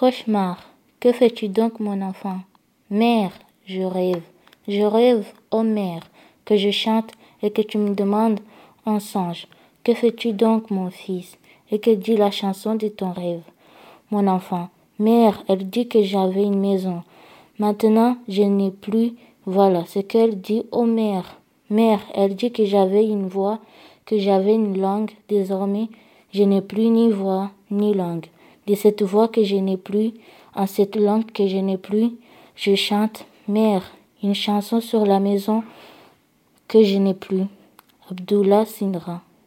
Cauchemar. Que fais-tu donc, mon enfant? Mère, je rêve. Je rêve, ô mère, que je chante et que tu me demandes en songe. Que fais-tu donc, mon fils? Et que dit la chanson de ton rêve? Mon enfant, mère, elle dit que j'avais une maison. Maintenant, je n'ai plus. Voilà ce qu'elle dit, ô mère. Mère, elle dit que j'avais une voix, que j'avais une langue. Désormais, je n'ai plus ni voix, ni langue. De cette voix que je n'ai plus, en cette langue que je n'ai plus, je chante, mère, une chanson sur la maison que je n'ai plus. Abdullah Sindra.